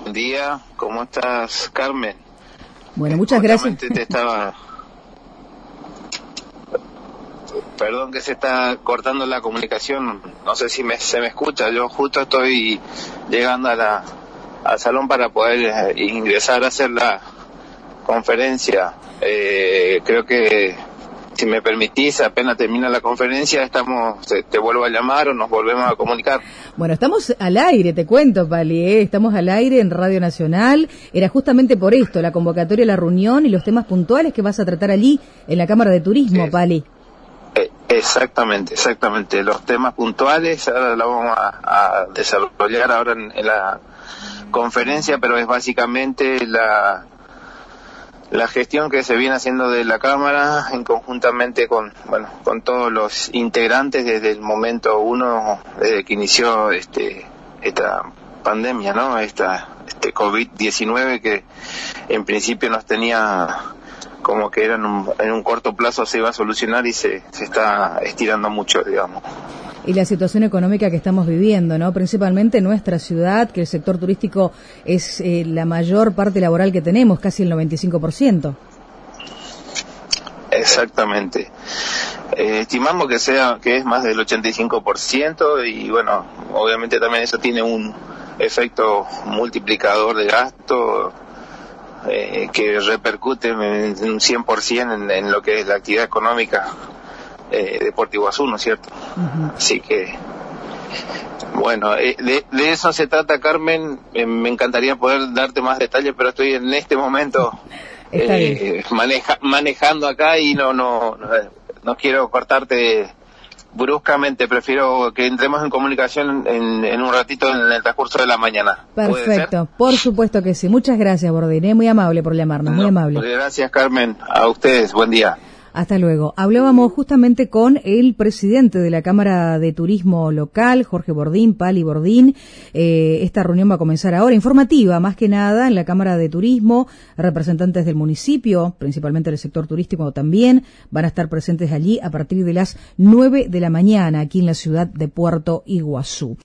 Buen día, ¿cómo estás, Carmen? Bueno, muchas gracias. Perdón que se está cortando la comunicación, no sé si se me escucha. Yo justo estoy llegando al salón para poder ingresar a hacer la conferencia. Creo que, si me permitís, apenas termina la conferencia, te vuelvo a llamar o nos volvemos a comunicar. Bueno, estamos al aire, te cuento, Pali, estamos al aire en Radio Nacional. Era justamente por esto, la convocatoria a la reunión y los temas puntuales que vas a tratar allí en la Cámara de Turismo, Pali. Exactamente. Los temas puntuales ahora lo vamos a desarrollar ahora en la conferencia, pero es básicamente la gestión que se viene haciendo de la Cámara en conjuntamente con todos los integrantes desde el momento uno, desde que inició esta pandemia, ¿no? Este COVID-19 que en principio nos tenía como que en un corto plazo se iba a solucionar y se está estirando mucho, digamos. Y la situación económica que estamos viviendo, ¿no? Principalmente en nuestra ciudad, que el sector turístico es la mayor parte laboral que tenemos, casi el 95%. Exactamente. Estimamos que es más del 85% y bueno, obviamente también eso tiene un efecto multiplicador de gasto que repercute en un 100% en lo que es la actividad económica de Puerto Iguazú, ¿no es cierto? Uh-huh. Así que, bueno, de eso se trata, Carmen. Me encantaría poder darte más detalles, pero estoy en este momento manejando acá y no quiero cortarte bruscamente. Prefiero que entremos en comunicación en un ratito en el transcurso de la mañana. Perfecto, por supuesto que sí. Muchas gracias, Bordín, muy amable por llamarnos, muy amable. Gracias, Carmen, a ustedes, buen día. Hasta luego. Hablábamos justamente con el presidente de la Cámara de Turismo Local, Jorge Bordín, Pali Bordín. Esta reunión va a comenzar ahora, informativa más que nada, en la Cámara de Turismo. Representantes del municipio, principalmente del sector turístico también, van a estar presentes allí a partir de las 9 de la mañana, aquí en la ciudad de Puerto Iguazú.